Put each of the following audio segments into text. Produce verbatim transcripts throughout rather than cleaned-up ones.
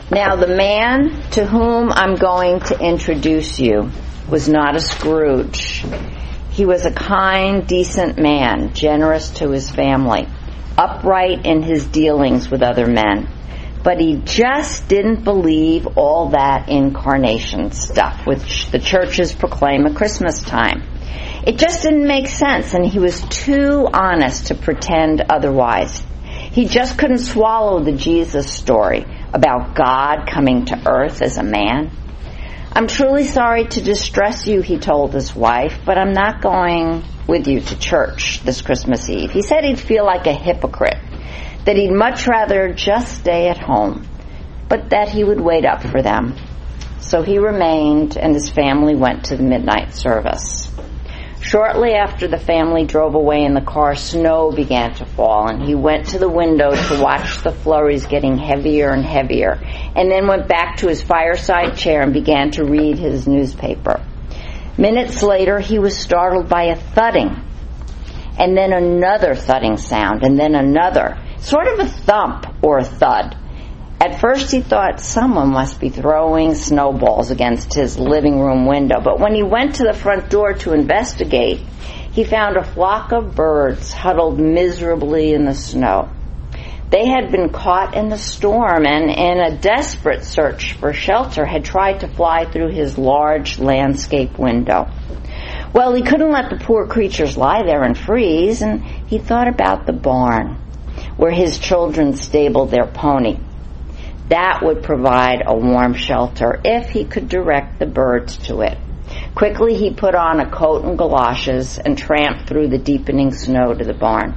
Now, the man to whom I'm going to introduce you was not a Scrooge. He was a kind, decent man, generous to his family, upright in his dealings with other men. But he just didn't believe all that incarnation stuff, which the churches proclaim at Christmas time. It just didn't make sense, and he was too honest to pretend otherwise. He just couldn't swallow the Jesus story about God coming to earth as a man. I'm truly sorry to distress you, he told his wife, but I'm not going with you to church this Christmas Eve. He said he'd feel like a hypocrite, that he'd much rather just stay at home, but that he would wait up for them. So he remained, and his family went to the midnight service. Shortly after the family drove away in the car, snow began to fall, and he went to the window to watch the flurries getting heavier and heavier, and then went back to his fireside chair and began to read his newspaper. Minutes later, he was startled by a thudding, and then another thudding sound, and then another, sort of a thump or a thud. At first he thought someone must be throwing snowballs against his living room window, but when he went to the front door to investigate, he found a flock of birds huddled miserably in the snow. They had been caught in the storm and, in a desperate search for shelter, had tried to fly through his large landscape window. Well, he couldn't let the poor creatures lie there and freeze, and he thought about the barn where his children stabled their pony. That would provide a warm shelter if he could direct the birds to it. Quickly he put on a coat and galoshes and tramped through the deepening snow to the barn.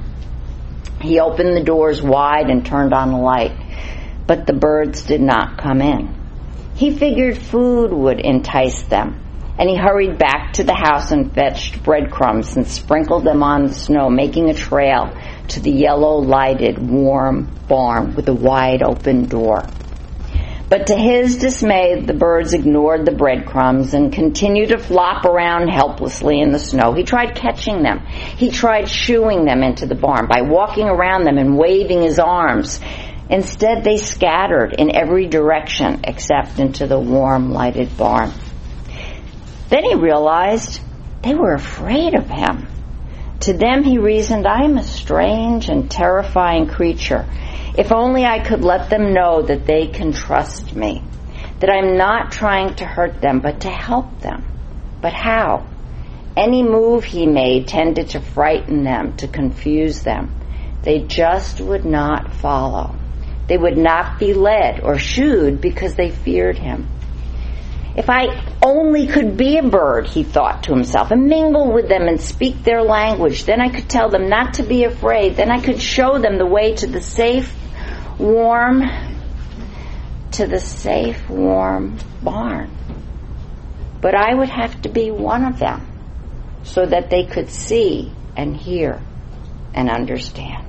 He opened the doors wide and turned on the light, but the birds did not come in. He figured food would entice them, and he hurried back to the house and fetched breadcrumbs and sprinkled them on the snow, making a trail to the yellow-lighted, warm barn with a wide-open door. But to his dismay, the birds ignored the breadcrumbs and continued to flop around helplessly in the snow. He tried catching them. He tried shooing them into the barn by walking around them and waving his arms. Instead, they scattered in every direction except into the warm, lighted barn. Then he realized they were afraid of him. To them, he reasoned, I am a strange and terrifying creature. If only I could let them know that they can trust me, that I'm not trying to hurt them, but to help them. But how? Any move he made tended to frighten them, to confuse them. They just would not follow. They would not be led or shooed because they feared him. If I only could be a bird, he thought to himself, and mingle with them and speak their language, then I could tell them not to be afraid. Then I could show them the way to the safe, warm, to the safe, warm barn. But I would have to be one of them so that they could see and hear and understand.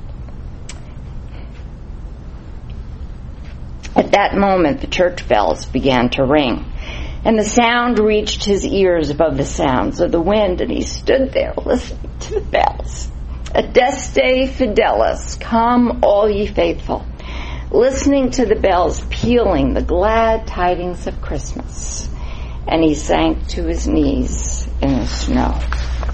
At that moment, the church bells began to ring, and the sound reached his ears above the sounds of the wind, and he stood there listening to the bells. Adeste Fidelis, come all ye faithful, listening to the bells pealing the glad tidings of Christmas. And he sank to his knees in the snow.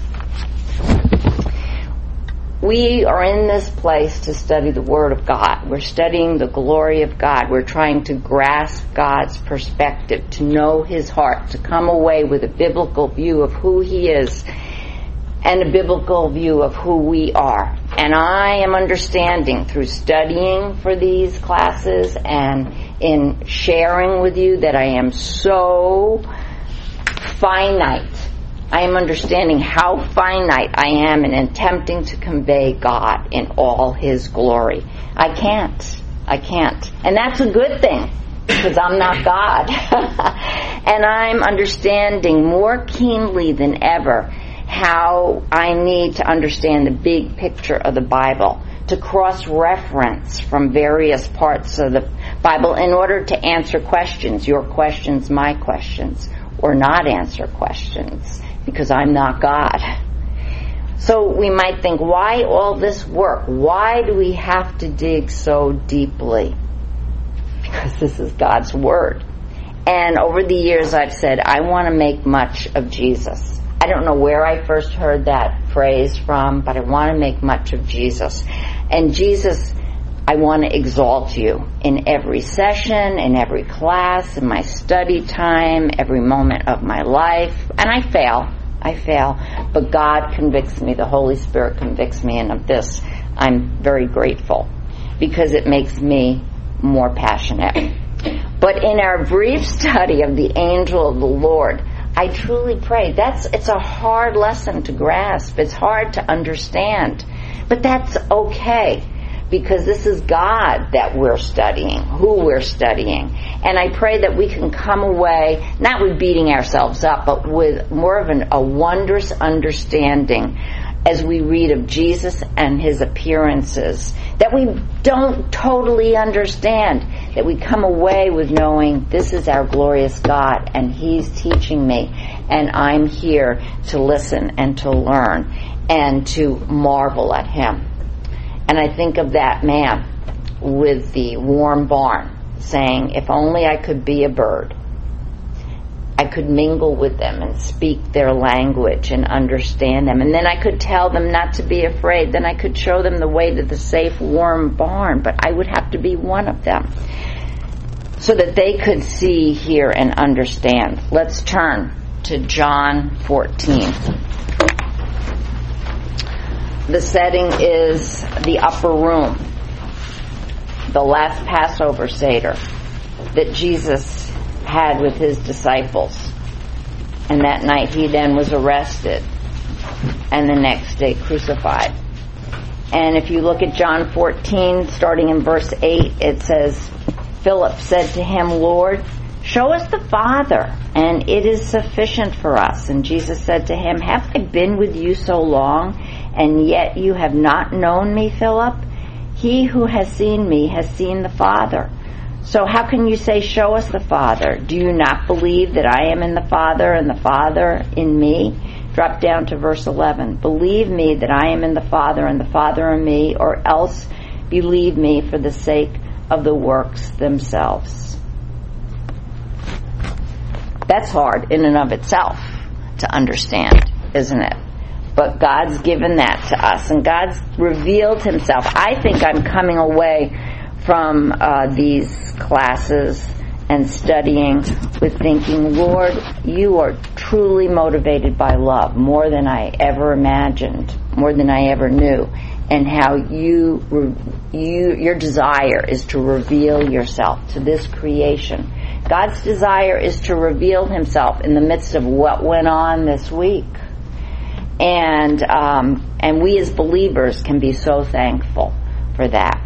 We are in this place to study the Word of God. We're studying the glory of God. We're trying to grasp God's perspective, to know His heart, to come away with a biblical view of who He is and a biblical view of who we are. And I am understanding through studying for these classes and in sharing with you that I am so finite. I am understanding how finite I am in attempting to convey God in all His glory. I can't. I can't. And that's a good thing, because I'm not God. And I'm understanding more keenly than ever how I need to understand the big picture of the Bible, to cross-reference from various parts of the Bible in order to answer questions, your questions, my questions, or not answer questions, because I'm not God. So we might think, why all this work? Why do we have to dig so deeply? because this is God's Word. And over the years I've said, I want to make much of Jesus. I don't know where I first heard that phrase from, but I want to make much of Jesus. And Jesus, I want to exalt you in every session, in every class, in my study time, every moment of my life. And I fail. I fail. But God convicts me. The Holy Spirit convicts me. And of this, I'm very grateful because it makes me more passionate. But in our brief study of the angel of the Lord, I truly pray. That's, it's a hard lesson to grasp. It's hard to understand. But that's okay, because this is God that we're studying, who we're studying. And I pray that we can come away, not with beating ourselves up, but with more of an, a wondrous understanding as we read of Jesus and his appearances, that we don't totally understand, that we come away with knowing this is our glorious God and he's teaching me, and I'm here to listen and to learn and to marvel at him. And I think of that man with the warm barn saying, if only I could be a bird, I could mingle with them and speak their language and understand them. And then I could tell them not to be afraid. Then I could show them the way to the safe, warm barn. But I would have to be one of them so that they could see, hear, and understand. Let's turn to John fourteen. The setting is the upper room, the last Passover Seder that Jesus had with his disciples. And that night he then was arrested and the next day crucified. And if you look at John fourteen, starting in verse eight, it says, Philip said to him, Lord, show us the Father, and it is sufficient for us. And Jesus said to him, have I been with you so long, and yet you have not known me, Philip? He who has seen me has seen the Father. So how can you say, show us the Father? Do you not believe that I am in the Father and the Father in me? Drop down to verse eleven. Believe me that I am in the Father and the Father in me, or else believe me for the sake of the works themselves. That's hard in and of itself to understand, isn't it? But God's given that to us, and God's revealed himself. I think I'm coming away from uh, these classes and studying with thinking, Lord, you are truly motivated by love, more than I ever imagined, more than I ever knew, and how you, you, your desire is to reveal yourself to this creation. God's desire is to reveal himself in the midst of what went on this week. And, um, and we as believers can be so thankful for that.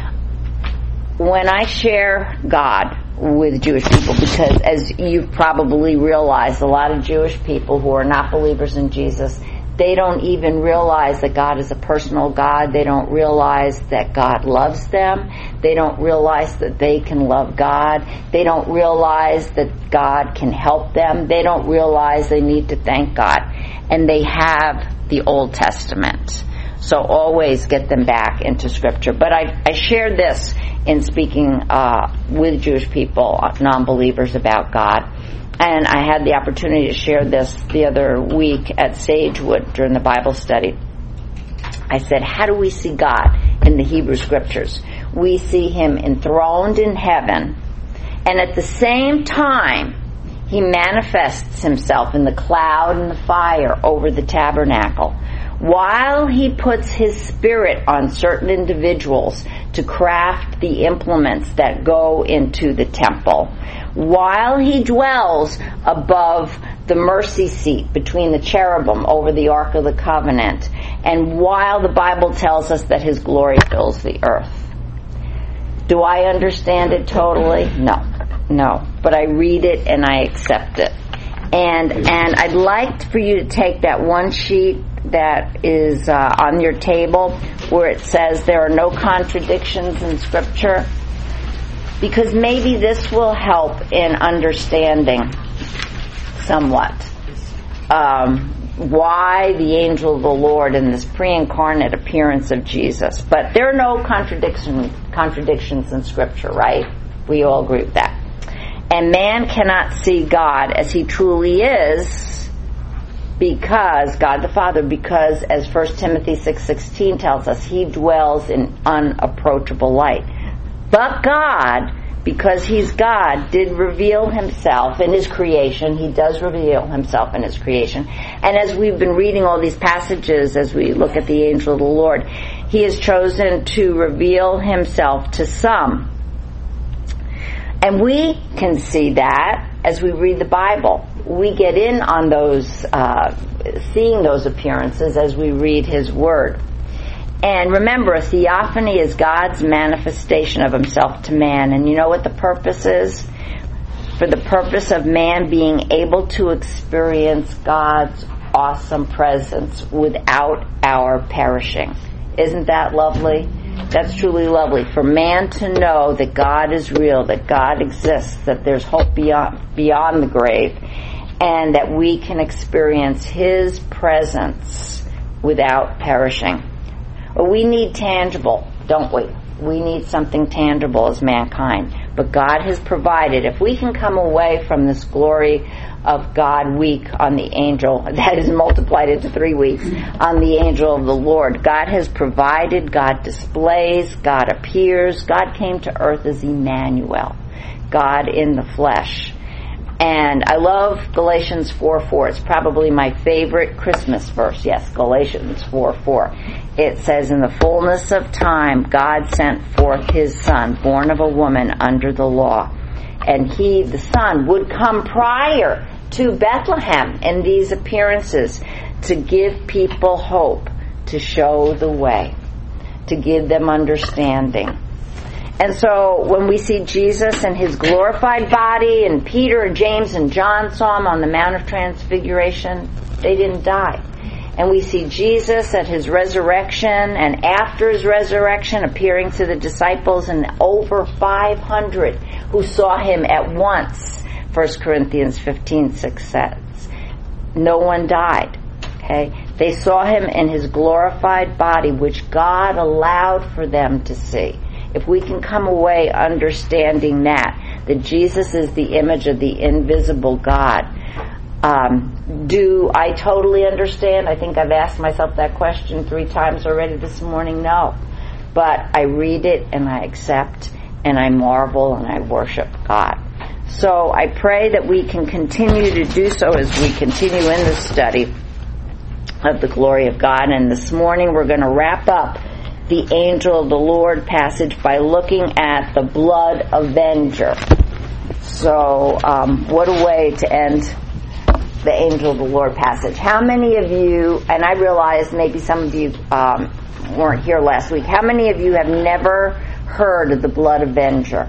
When I share God with Jewish people, because as you've probably realized, a lot of Jewish people who are not believers in Jesus, they don't even realize that God is a personal God. They don't realize that God loves them. They don't realize that they can love God. They don't realize that God can help them. They don't realize they need to thank God. And they have the Old Testament. So always get them back into Scripture. But I, I shared this in speaking uh, with Jewish people, non-believers, about God. And I had the opportunity to share this the other week at Sagewood during the Bible study. I said, how do we see God in the Hebrew Scriptures? We see him enthroned in heaven, and at the same time, he manifests himself in the cloud and the fire over the tabernacle, while he puts his spirit on certain individuals to craft the implements that go into the temple, while he dwells above the mercy seat between the cherubim over the Ark of the Covenant, and while the Bible tells us that his glory fills the earth. Do I understand it totally? No. No. But I read it and I accept it. And and I'd like for you to take that one sheet that is uh, on your table where it says there are no contradictions in Scripture, because maybe this will help in understanding somewhat um, why the angel of the Lord and this pre-incarnate appearance of Jesus. But there are no contradiction, contradictions in Scripture, right? We all agree with that. And man cannot see God as he truly is because, God the Father, because as First Timothy six sixteen tells us, he dwells in unapproachable light. But God, because he's God, did reveal himself in his creation. He does reveal himself in his creation. And as we've been reading all these passages, as we look at the angel of the Lord, he has chosen to reveal himself to some. And we can see that as we read the Bible. We get in on those, uh, seeing those appearances as we read his word. And remember, a theophany is God's manifestation of himself to man. And you know what the purpose is? For the purpose of man being able to experience God's awesome presence without our perishing. Isn't that lovely? That's truly lovely. For man to know that God is real, that God exists, that there's hope beyond, beyond the grave, and that we can experience his presence without perishing. But we need tangible, don't we? We need something tangible as mankind. But God has provided, if we can come away from this glory of God week on the angel, that is multiplied into three weeks, on the angel of the Lord. God has provided, God displays, God appears. God came to earth as Emmanuel, God in the flesh. And I love Galatians four four. It's probably my favorite Christmas verse. Yes, Galatians four four. It says, in the fullness of time, God sent forth his Son, born of a woman under the law. And he, the Son, would come prior to Bethlehem in these appearances to give people hope, to show the way, to give them understanding. And so when we see Jesus in his glorified body, and Peter and James and John saw him on the Mount of Transfiguration, they didn't die. And we see Jesus at his resurrection and after his resurrection appearing to the disciples, and over five hundred who saw him at once. First Corinthians fifteen six says. No one died. Okay? They saw him in his glorified body, which God allowed for them to see. If we can come away understanding that, that Jesus is the image of the invisible God. Um, do I totally understand? I think I've asked myself that question three times already this morning. No. But I read it and I accept and I marvel and I worship God. So I pray that we can continue to do so as we continue in the study of the glory of God. And this morning we're going to wrap up the angel of the Lord passage by looking at the blood avenger. So um, what a way to end the angel of the Lord passage. How many of you, and I realize maybe some of you um, weren't here last week, how many of you have never heard of the blood avenger?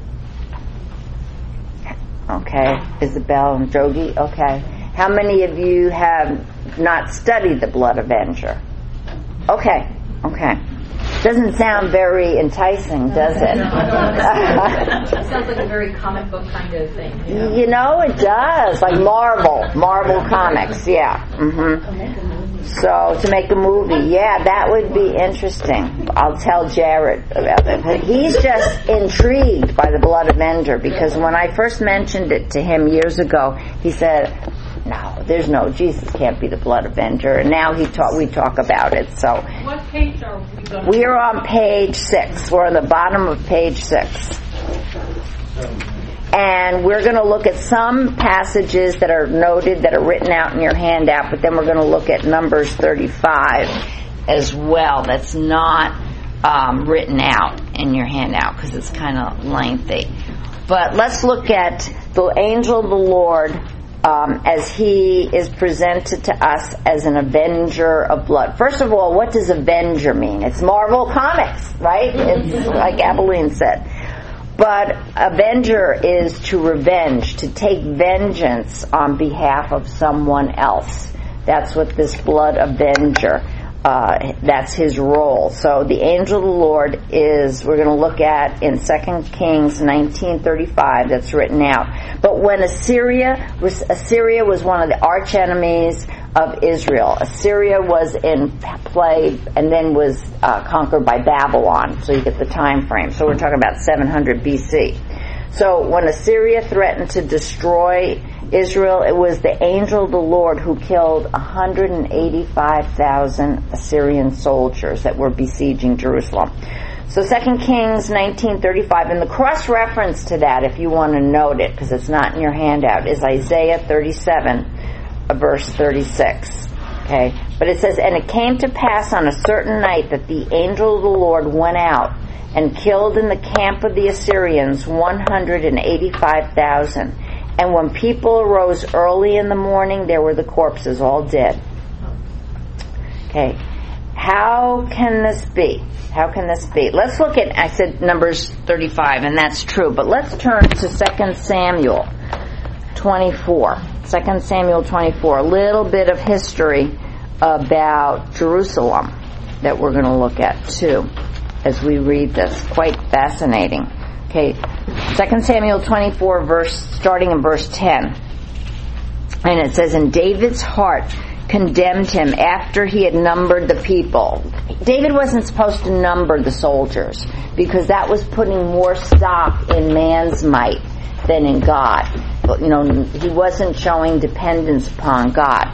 Okay, Isabel and Jogi, okay. How many of you have not studied the blood avenger? Okay, okay. Doesn't sound very enticing, does it? It sounds like a very comic book kind of thing. Yeah. You know, it does. Like Marvel. Marvel Comics, yeah. Mm-hmm. So, to make a movie, yeah, that would be interesting. I'll tell Jared about it. But he's just intrigued by the blood avenger, because when I first mentioned it to him years ago, he said, no, there's no, Jesus can't be the blood avenger. And now he talk, we talk about it. So what page are we going to? We are on page six. We're on the bottom of page six. And we're going to look at some passages that are noted, that are written out in your handout, but then we're going to look at Numbers thirty-five as well. That's not um, written out in your handout because it's kind of lengthy. But let's look at the angel of the Lord Um, as he is presented to us as an avenger of blood. First of all, what does avenger mean? It's Marvel Comics, right? It's like Abilene said. But avenger is to revenge, to take vengeance on behalf of someone else. That's what this blood avenger, uh, that's his role. So the angel of the Lord is, we're going to look at in Second Kings nineteen thirty-five, that's written out. But when Assyria was, Assyria was one of the arch enemies of Israel. Assyria was in play and then was uh, conquered by Babylon. So you get the time frame. So we're talking about seven hundred B C. So when Assyria threatened to destroy Israel, it was the angel of the Lord who killed one hundred eighty-five thousand Assyrian soldiers that were besieging Jerusalem. So Second Kings nineteen thirty-five, and the cross-reference to that, if you want to note it, because it's not in your handout, is Isaiah thirty-seven, verse thirty-six. Okay, but it says, "And it came to pass on a certain night that the angel of the Lord went out and killed in the camp of the Assyrians one hundred eighty-five thousand. And when people arose early in the morning, there were the corpses, all dead." Okay, how can this be? How can this be? Let's look at, I said Numbers thirty-five, and that's true, but let's turn to Second Samuel twenty-four. Second Samuel twenty-four, a little bit of history about Jerusalem that we're going to look at too as we read this. Quite fascinating. Okay, Second Samuel twenty-four, verse starting in verse ten. And it says, "And David's heart condemned him after he had numbered the people." David wasn't supposed to number the soldiers because that was putting more stock in man's might than in God. But, you know, he wasn't showing dependence upon God.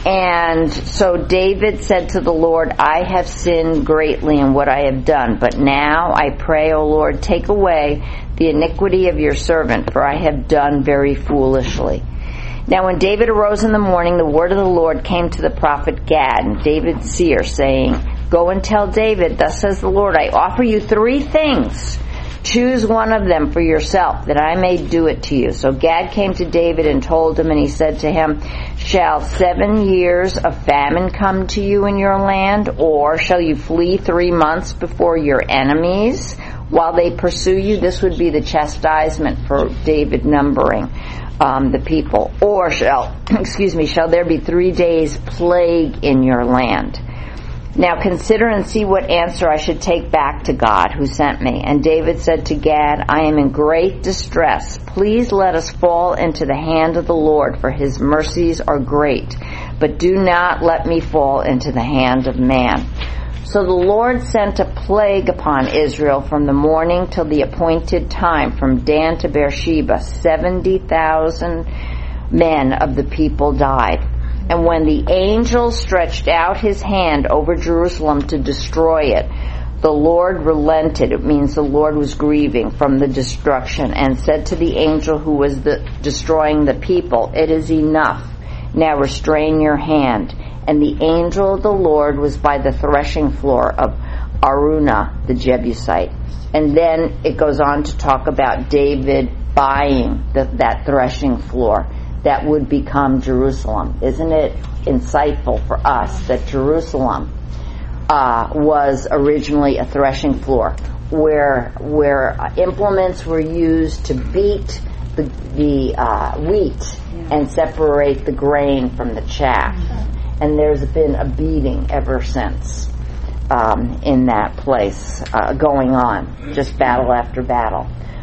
And so David said to the Lord, "I have sinned greatly in what I have done, but now I pray, O Lord, take away the iniquity of your servant, for I have done very foolishly." Now when David arose in the morning, the word of the Lord came to the prophet Gad, David's seer, saying, "Go and tell David, thus says the Lord, I offer you three things. Choose one of them for yourself, that I may do it to you." So Gad came to David and told him, and he said to him, "Shall seven years of famine come to you in your land, or shall you flee three months before your enemies while they pursue you?" This would be the chastisement for David numbering um, the people. "Or shall, excuse me, shall there be three days plague in your land? Now consider and see what answer I should take back to God who sent me." And David said to Gad, "I am in great distress. Please let us fall into the hand of the Lord, for his mercies are great. But do not let me fall into the hand of man." So the Lord sent a plague upon Israel from the morning till the appointed time, from Dan to Beersheba. Seventy thousand men of the people died. And when the angel stretched out his hand over Jerusalem to destroy it, the Lord relented. It means the Lord was grieving from the destruction, and said to the angel who was the, destroying the people, "It is enough. Now restrain your hand." And the angel of the Lord was by the threshing floor of Araunah the Jebusite. And then it goes on to talk about David buying the, that threshing floor that would become Jerusalem. Isn't it insightful for us that Jerusalem uh, was originally a threshing floor where where implements were used to beat the, the uh, wheat and separate the grain from the chaff? And there's been a beating ever since um, in that place uh, going on, just battle after battle.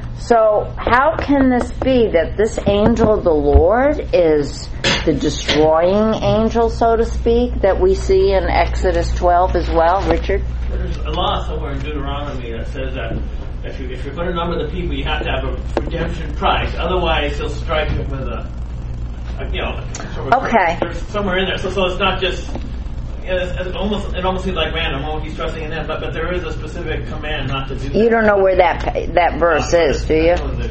So how can this be that this angel of the Lord is the destroying angel, so to speak, that we see in Exodus twelve as well? Richard? There's a law somewhere in Deuteronomy that says that if, you, if you're going to number the people, you have to have a redemption price. Otherwise, he'll strike them with a, a you know, okay. There's somewhere in there. So, so it's not just... It's, it's almost, it almost seems like random. Oh, he's trusting in that, but, but there is a specific command not to do that. You don't know where that that verse uh, is, do you?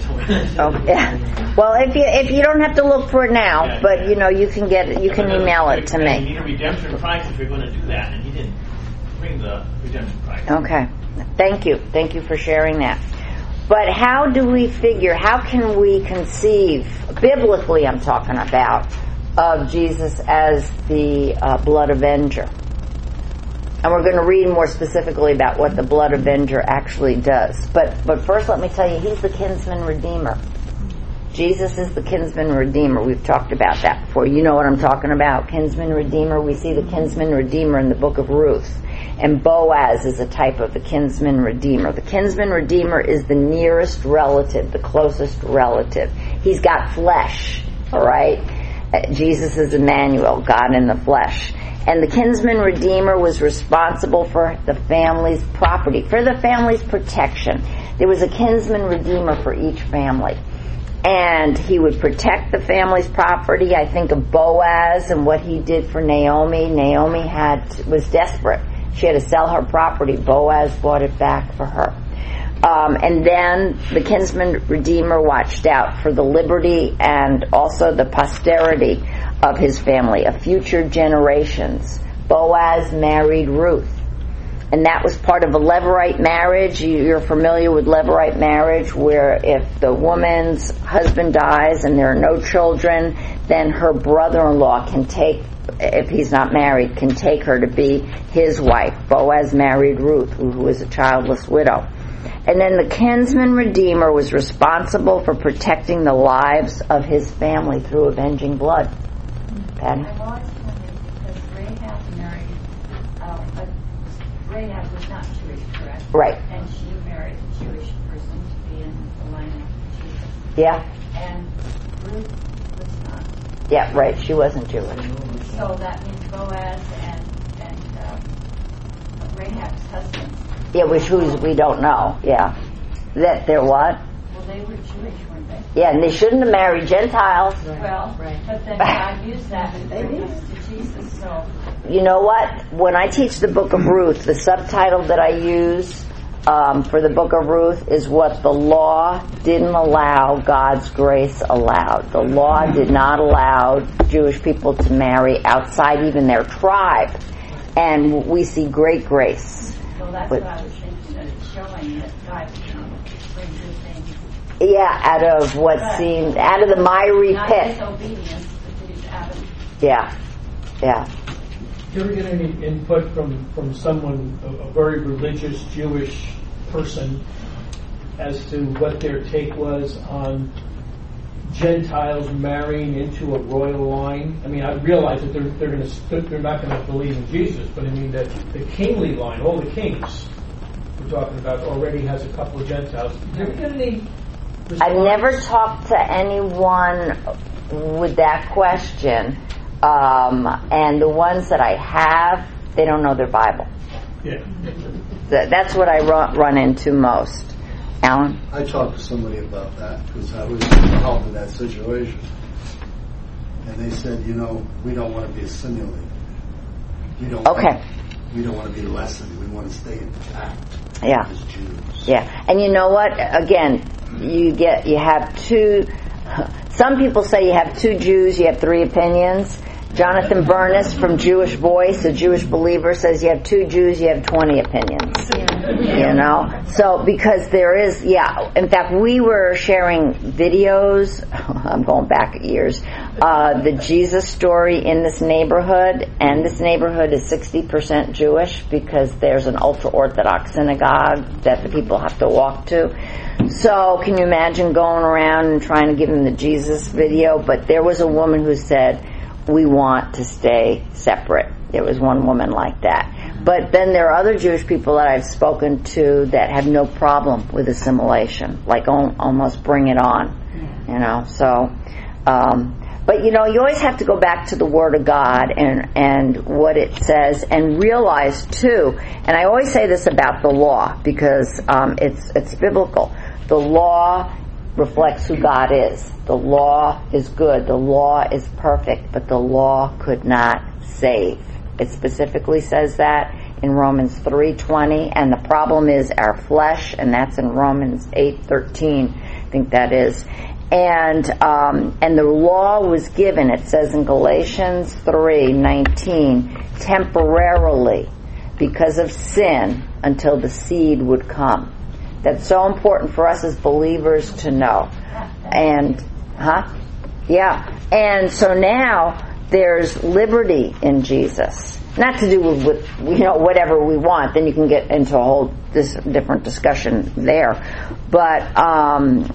Oh, yeah. Well, if you if you don't have to look for it now, yeah, but yeah. you know you can get it, you yeah, can email it to me. You need a redemption price if you're going to do that, and he didn't bring the redemption price. Okay, thank you, thank you for sharing that. But how do we figure? How can we conceive biblically? I'm talking about. Of Jesus as the uh, blood avenger. And we're going to read more specifically about what the blood avenger actually does. But but first let me tell you, he's the kinsman redeemer. Jesus is the kinsman redeemer. We've talked about that before. You know what I'm talking about, kinsman redeemer. We see the kinsman redeemer in the book of Ruth. And Boaz is a type of the kinsman redeemer. The kinsman redeemer is the nearest relative, the closest relative. He's got flesh, all right? Jesus is Emmanuel, God in the flesh. And the kinsman redeemer was responsible for the family's property, for the family's protection. There was a kinsman redeemer for each family. And he would protect the family's property. I think of Boaz and what he did for Naomi. Naomi had was desperate. She had to sell her property. Boaz bought it back for her. Um, and then the kinsman redeemer watched out for the liberty and also the posterity of his family, of future generations. Boaz married Ruth. And that was part of a Levirate marriage. You're familiar with Levirate marriage, where if the woman's husband dies and there are no children, then her brother-in-law can take, if he's not married, can take her to be his wife. Boaz married Ruth, who was a childless widow. And then the kinsman redeemer was responsible for protecting the lives of his family through avenging blood. Patty? I've always wondered, because Rahab married, uh, a, Rahab was not Jewish, correct? Right. And she married a Jewish person to be in the line of Jesus. Yeah. And Ruth was not. Yeah, right. She wasn't Jewish. So that means Boaz and, and uh, Rahab's husband. Yeah, which who's we don't know. Yeah. That they're what? Well, they were Jewish, weren't they? Yeah, and they shouldn't have married Gentiles. Right. Well, right. But then God used that to bring us to Jesus, so. You know what? When I teach the book of Ruth, the subtitle that I use um, for the book of Ruth is what the law didn't allow, God's grace allowed. The law did not allow Jewish people to marry outside even their tribe. And we see great grace. So that's but, what I was thinking, that it's showing that God can bring good things. Yeah, out of what but seemed, out of the miry not pit. Disobedience, but it's out of. Yeah, yeah. Do you ever get any input from, from someone, a, a very religious Jewish person, as to what their take was on Gentiles marrying into a royal line? I mean, I realize that they're they're going to they're not going to believe in Jesus, but I mean that the kingly line, all the kings we're talking about, already has a couple of Gentiles. Did you ever get any response? I've never talked to anyone with that question, um, and the ones that I have, they don't know their Bible. Yeah, that's what I run, run into most. Alan? I talked to somebody about that because I was involved in that situation. And they said, you know, we don't want to be assimilated. We don't okay. Want, we don't want to be lessened. We want to stay intact yeah. as Jews. Yeah. And you know what? Again, you get you have two some people say you have two Jews, you have three opinions. Jonathan Bernis from Jewish Voice, a Jewish believer, says you have two Jews, you have twenty opinions. You know? So, because there is, yeah, in fact, we were sharing videos, I'm going back years, uh, the Jesus story in this neighborhood, and this neighborhood is sixty percent Jewish because there's an ultra-Orthodox synagogue that the people have to walk to. So, can you imagine going around and trying to give them the Jesus video? But there was a woman who said, we want to stay separate. There was one woman like that. But then there are other Jewish people that I've spoken to that have no problem with assimilation, like almost bring it on, you know. So, um, but you know, you always have to go back to the Word of God and and what it says, and realize too. And I always say this about the law because um, it's it's biblical. The law reflects who God is. The law is good. The law is perfect, but the law could not save. It specifically says that in Romans three twenty, and the problem is our flesh, and that's in Romans eight thirteen. I think that is. And um, and the law was given, it says in Galatians three nineteen, temporarily because of sin until the seed would come. That's so important for us as believers to know. And, huh? Yeah. And so now there's liberty in Jesus. Not to do with, with, you know, whatever we want. Then you can get into a whole this different discussion there. But, um,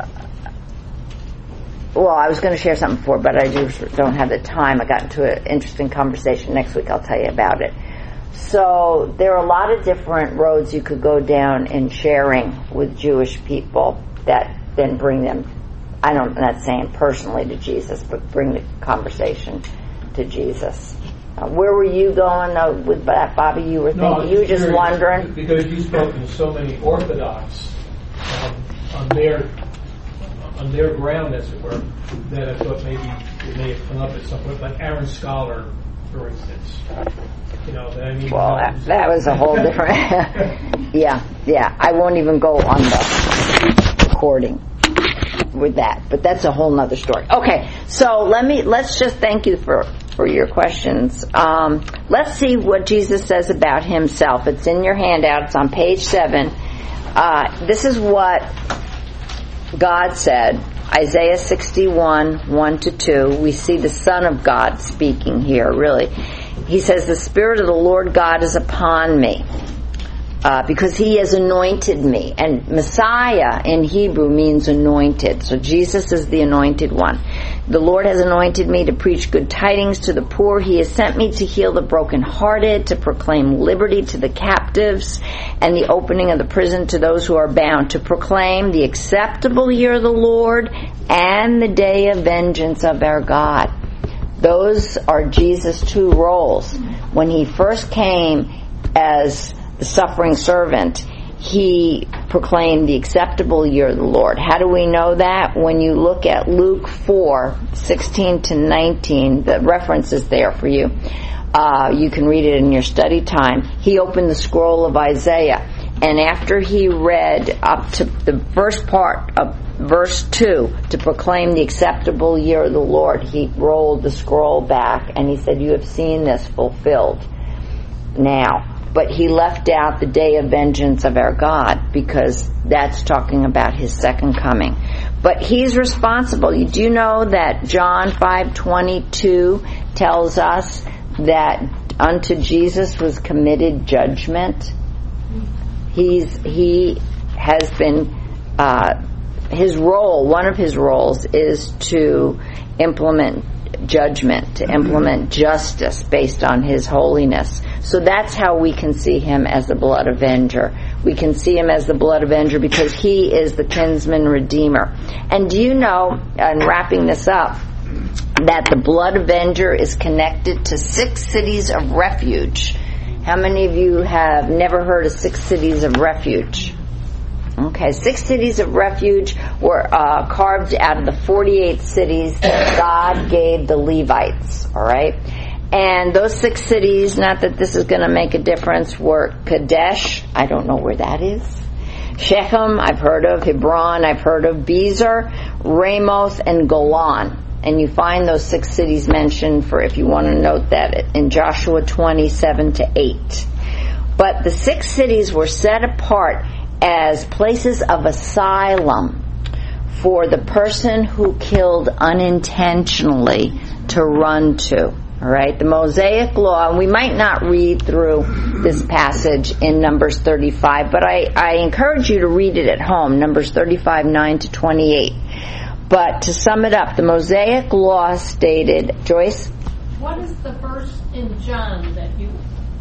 well, I was going to share something before, but I just don't have the time. I got into an interesting conversation. Next week I'll tell you about it. So there are a lot of different roads you could go down in sharing with Jewish people that then bring them, I don't, I'm not saying personally to Jesus, but bring the conversation to Jesus. Uh, where were you going uh, with that, Bobby? You were thinking, no, you were just curious, wondering? Because you've spoken to so many Orthodox on their on their ground, as it were, that I thought maybe it may have come up at some point, like Aaron Scholar, for instance. You know, that, I mean, Well, that, that was a whole different. yeah, yeah. I won't even go on the recording with that, but that's a whole nother story. Okay, so let me let's just thank you for for your questions. Um, let's see what Jesus says about himself. It's in your handout. It's on page seven. Uh, this is what God said. Isaiah sixty-one, one to two. We see the Son of God speaking here, really. He says, "The Spirit of the Lord God is upon me, uh, because He has anointed me." And Messiah in Hebrew means anointed. So Jesus is the anointed one. "The Lord has anointed me to preach good tidings to the poor. He has sent me to heal the brokenhearted, to proclaim liberty to the captives, and the opening of the prison to those who are bound, to proclaim the acceptable year of the Lord and the day of vengeance of our God." Those are Jesus' two roles. When He first came as the suffering servant, He proclaimed the acceptable year of the Lord. How do we know that? When you look at Luke four, sixteen to nineteen, the reference is there for you. Uh, you can read it in your study time. He opened the scroll of Isaiah, and after he read up to the first part of verse two, to proclaim the acceptable year of the Lord, he rolled the scroll back and he said, "You have seen this fulfilled now." But he left out the day of vengeance of our God, because that's talking about His second coming. But He's responsible. Do you know that John five twenty-two tells us that unto Jesus was committed judgment? He's He has been uh, His role, one of His roles is to implement judgment, to implement justice based on His holiness. So that's how we can see Him as the blood avenger. We can see Him as the blood avenger because He is the kinsman redeemer. And do you know, and wrapping this up, that the blood avenger is connected to six cities of refuge? How many of you have never heard of six cities of refuge? Okay, six cities of refuge were uh, carved out of the forty-eight cities that God gave the Levites, all right? And those six cities, not that this is going to make a difference, were Kadesh, I don't know where that is, Shechem, I've heard of, Hebron, I've heard of, Bezer, Ramoth, and Golan. And you find those six cities mentioned, for if you want to note that, in Joshua twenty-seven to eight. But the six cities were set apart as places of asylum for the person who killed unintentionally to run to. All right, the Mosaic Law, and we might not read through this passage in Numbers thirty-five, but I, I encourage you to read it at home, Numbers thirty-five, nine to twenty-eight. But to sum it up, the Mosaic Law stated, Joyce? What is the verse in John that you...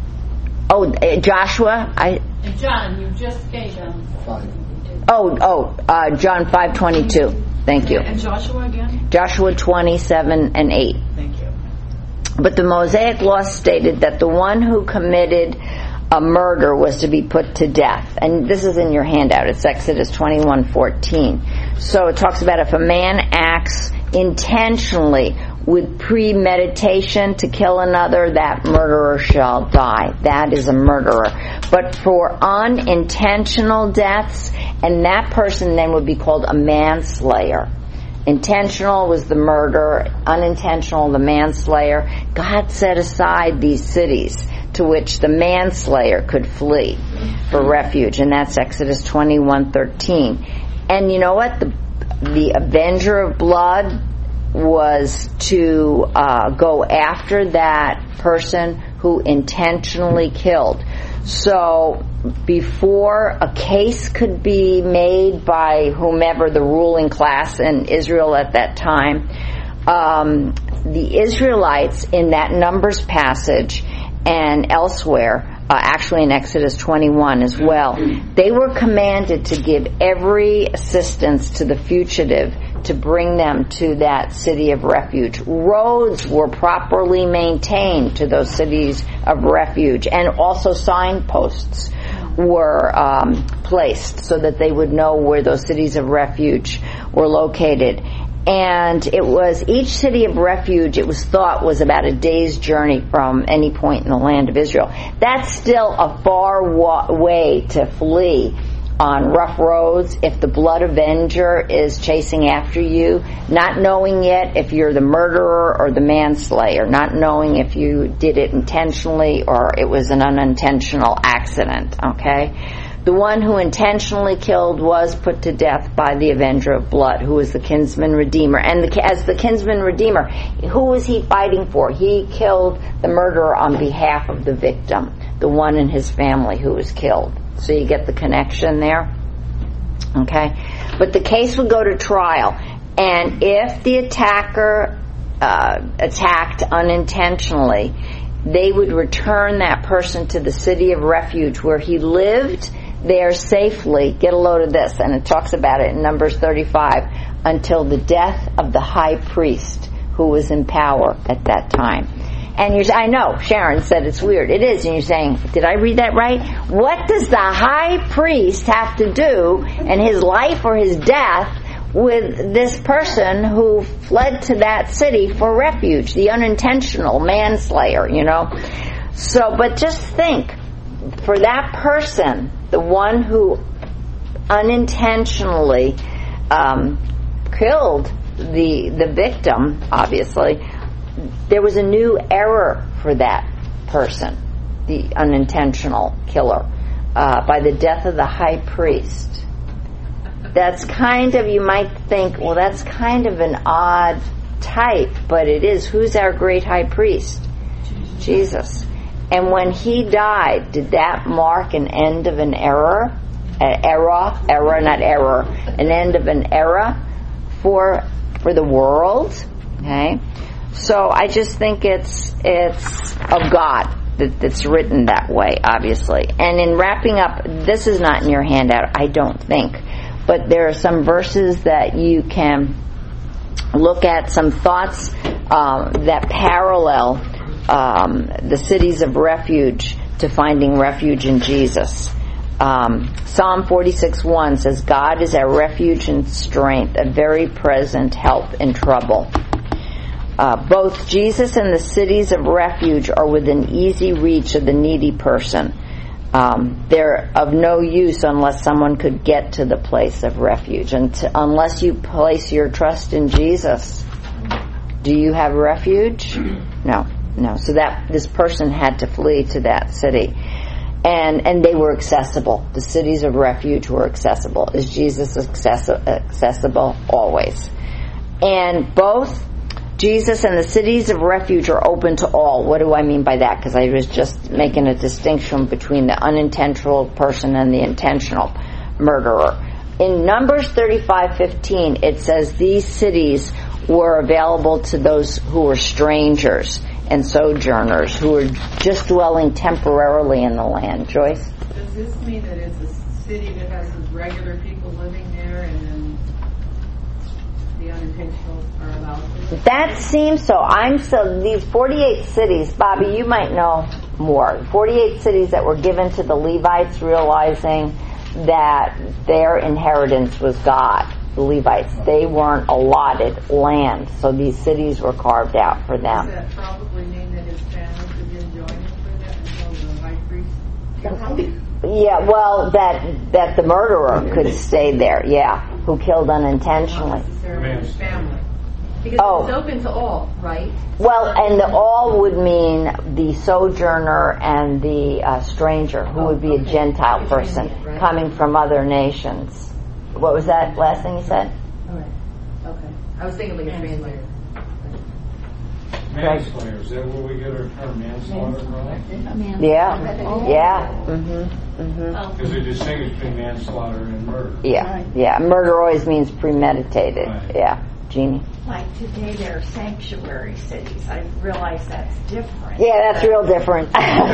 Oh, uh, Joshua? I. In John, you just gave them. Five. Oh, oh, uh, John five twenty-two. Thank you. And Joshua again? Joshua twenty-seven and eight. Thank you. But the Mosaic Law stated that the one who committed a murder was to be put to death. And this is in your handout. It's Exodus twenty-one fourteen. So it talks about if a man acts intentionally with premeditation to kill another, that murderer shall die. That is a murderer. But for unintentional deaths, and that person then would be called a manslayer. Intentional was the murder, unintentional the manslayer. God set aside these cities to which the manslayer could flee for refuge, and that's Exodus twenty-one thirteen. And you know what? The, the avenger of blood was to uh, go after that person who intentionally killed. So before a case could be made by whomever the ruling class in Israel at that time, um, the Israelites in that Numbers passage and elsewhere, uh, actually in Exodus twenty-one as well, they were commanded to give every assistance to the fugitive to bring them to that city of refuge. Roads were properly maintained to those cities of refuge, and also signposts were um, placed so that they would know where those cities of refuge were located. And it was each city of refuge, it was thought, was about a day's journey from any point in the land of Israel. That's still a far wa- way to flee on rough roads if the blood avenger is chasing after you, not knowing yet if you're the murderer or the manslayer, not knowing if you did it intentionally or it was an unintentional accident, okay? The one who intentionally killed was put to death by the avenger of blood, who was the kinsman redeemer. And the, as the kinsman redeemer, who was he fighting for? He killed the murderer on behalf of the victim, the one in his family who was killed. So you get the connection there? Okay? But the case would go to trial. And if the attacker uh, attacked unintentionally, they would return that person to the city of refuge where he lived there safely. Get a load of this, and it talks about it in Numbers thirty-five, until the death of the high priest who was in power at that time. And you're, I know, Sharon said it's weird. It is, and you're saying, did I read that right? What does the high priest have to do in his life or his death with this person who fled to that city for refuge, the unintentional manslayer, you know? So, but just think, for that person, the one who unintentionally um, killed the the victim, obviously, there was a new error for that person, the unintentional killer, uh, by the death of the high priest. That's kind of, you might think, well, that's kind of an odd type, but it is. Who's our great high priest? Jesus. Jesus. And when he died, did that mark an end of an error? An era, error, not error, an end of an era for for the world? Okay. So I just think it's it's of God that, that's written that way, obviously. And in wrapping up, this is not in your handout, I don't think, but there are some verses that you can look at, some thoughts um, that parallel um, the cities of refuge to finding refuge in Jesus. Um, Psalm forty-six one says, God is our refuge and strength, a very present help in trouble. Uh, both Jesus and the cities of refuge are within easy reach of the needy person. Um, they're of no use unless someone could get to the place of refuge. And to, unless you place your trust in Jesus, do you have refuge? No, no. So that this person had to flee to that city. And and they were accessible. The cities of refuge were accessible. Is Jesus accessi- accessible? Always. And both Jesus and the cities of refuge are open to all. What do I mean by that? Because I was just making a distinction between the unintentional person and the intentional murderer. In Numbers thirty-five fifteen, it says these cities were available to those who were strangers and sojourners, who were just dwelling temporarily in the land. Joyce? Does this mean that it's a city that has regular people living there and then the unintentionals are allowed to live? That seems so. I'm so, these forty-eight cities, Bobby, you might know more. forty-eight cities that were given to the Levites, realizing that their inheritance was God. The Levites, they weren't allotted land, so these cities were carved out for them. Does that probably mean that his family could then join him for that until the high priest killed him? Yeah, well, that that the murderer could stay there, yeah, who killed unintentionally. Not necessarily his family. Because Oh. it's open to all, right? Well, and the all would mean the sojourner and the uh, stranger, who would be a Gentile person coming from other nations. What was that last thing you said? All right. Okay. I was thinking like a translator. Manslayer, is that where we get our term manslaughter from? Yeah, yeah, mm-hmm, mm-hmm. Because they distinguish between manslaughter and murder. Yeah, yeah. Murder always means premeditated. Right. Yeah, Jeannie. Like today, there are sanctuary cities. I realize that's different. Yeah, that's real different.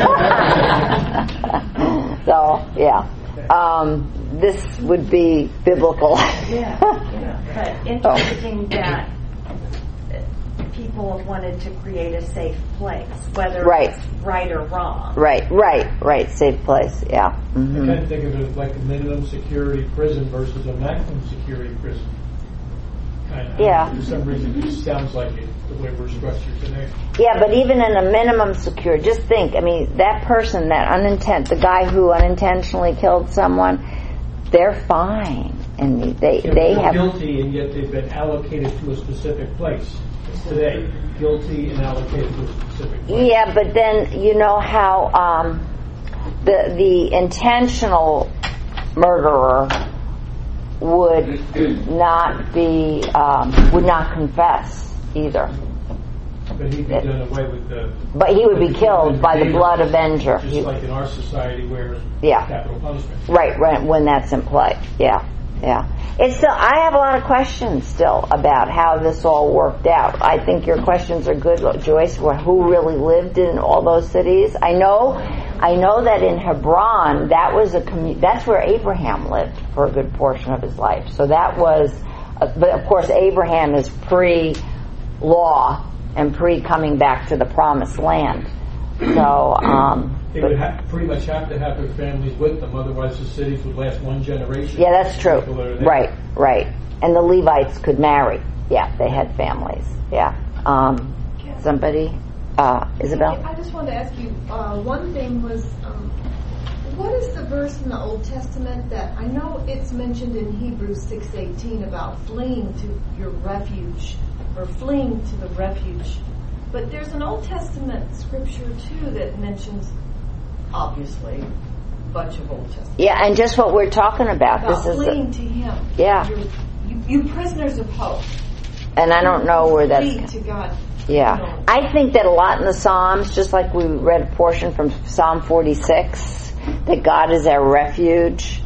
So, yeah. Um, this would be biblical. Yeah, yeah. But interesting that people people wanted to create a safe place, whether Right. it's right or wrong. Right, right, right. Safe place. Yeah. I hmm kind of think of it as like a minimum security prison versus a maximum security prison. Kind of. Yeah. For some reason, it just sounds like it, the way we're structured today. Yeah, but even in a minimum secure, just think. I mean, that person, that unintent, the guy who unintentionally killed someone, they're fine, and they Yeah, they they're have. guilty, and yet they've been allocated to a specific place. Today, guilty and allocated to a specific place. Yeah, but then you know how um, the the intentional murderer would not be um, would not confess either, But he'd be done away with the. but he would be with killed by the danger, blood avenger. Just He- like in our society, where Yeah. capital punishment. Right, right, when that's in play. Yeah, yeah. It's still, I have a lot of questions still about how this all worked out. I think your questions are good, Joyce. Who really lived in all those cities? I know, I know that in Hebron, that was a commu- that's where Abraham lived for a good portion of his life. So that was, uh, but of course, Abraham is pre-law and pre-coming back to the promised land. So, um, They but- would ha- pretty much have to have their families with them, otherwise the cities would last one generation. yeah, that's true. People that are there. Right, right. And the Levites could marry. Yeah, they had families. Yeah. Um, somebody, uh, Isabel? I just wanted to ask you, uh, one thing was, um, what is the verse in the Old Testament that, I know it's mentioned in Hebrews six eighteen about fleeing to your refuge, or fleeing to the refuge. But there's an Old Testament scripture too that mentions, obviously, a bunch of Old Testament. Yeah, and just what we're talking about. About This is, fleeing a, to Him. Yeah. You're, you, you prisoners of hope. and I don't know where Flee that's. to God. Yeah, You know. I think that a lot in the Psalms, just like we read a portion from Psalm forty-six, that God is our refuge.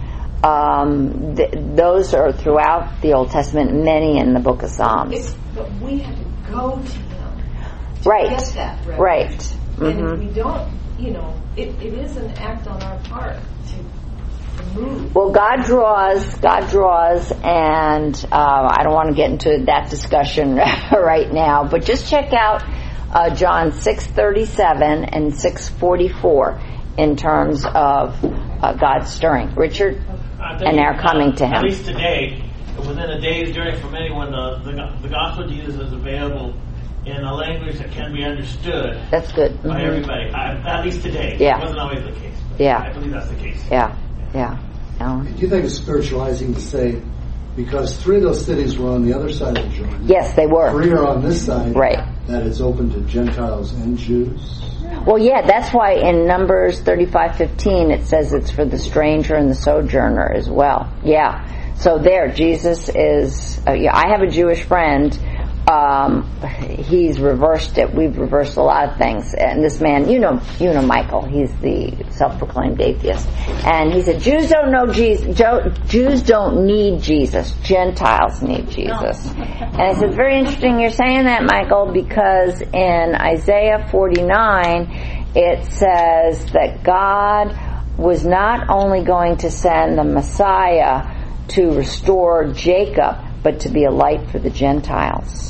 Um, th- those are throughout the Old Testament, many in the Book of Psalms. It's, but we have to go to Him. To Right. Get that refuge. Right. And Mhm. if we don't, you know, it, it is an act on our part to, to move. Well, God draws, God draws, and uh, I don't want to get into that discussion right now, but just check out uh, John six thirty-seven and six forty-four in terms of uh, God stirring. Richard, I think, and our coming to uh, Him. At least today, within a day's journey from anyone, the, the, the gospel of Jesus is available in a language that can be understood That's good. by Mhm. everybody. I, at least today. Yeah. It wasn't always the case. But Yeah. I believe that's the case. Yeah, yeah. Alan? Do you think it's spiritualizing to say, because three of those cities were on the other side of the Jordan, Yes, they were. three are on this side, Right. that it's open to Gentiles and Jews? Well, yeah, that's why in Numbers thirty-five fifteen it says it's for the stranger and the sojourner as well. Yeah. So there, Jesus is, uh, yeah, I have a Jewish friend. Um, he's reversed it. We've reversed a lot of things. And this man, you know, you know Michael, he's the self-proclaimed atheist. And he said, Jews don't know Jesus, Jews don't need Jesus. Gentiles need Jesus. And I said, very interesting you're saying that, Michael, because in Isaiah forty-nine, it says that God was not only going to send the Messiah to restore Jacob, but to be a light for the Gentiles.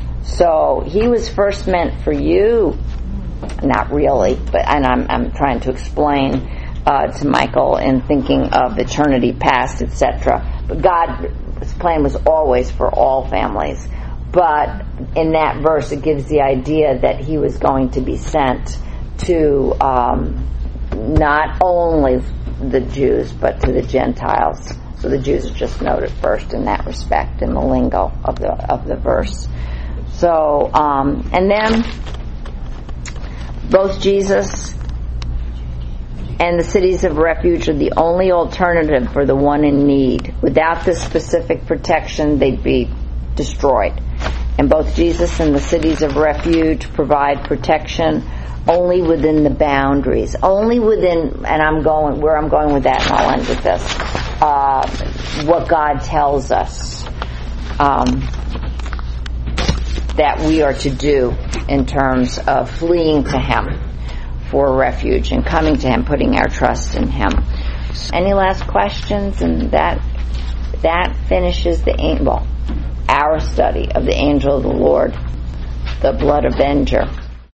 So he was first meant for you, not really, but and I'm I'm trying to explain uh, to Michael in thinking of eternity past, et cetera. But God's plan was always for all families. But in that verse, it gives the idea that he was going to be sent to um, not only the Jews, but to the Gentiles. So the Jews are just noted first in that respect, in the lingo of the of the verse. So, um, and then both Jesus and the cities of refuge are the only alternative for the one in need. Without this specific protection, they'd be destroyed. And both Jesus and the cities of refuge provide protection only within the boundaries, only within, and I'm going, where I'm going with that, and I'll end with this, uh, what God tells us um, that we are to do in terms of fleeing to Him for refuge and coming to Him, putting our trust in Him. Any last questions? And that that finishes the, well, our study of the angel of the Lord. the blood avenger.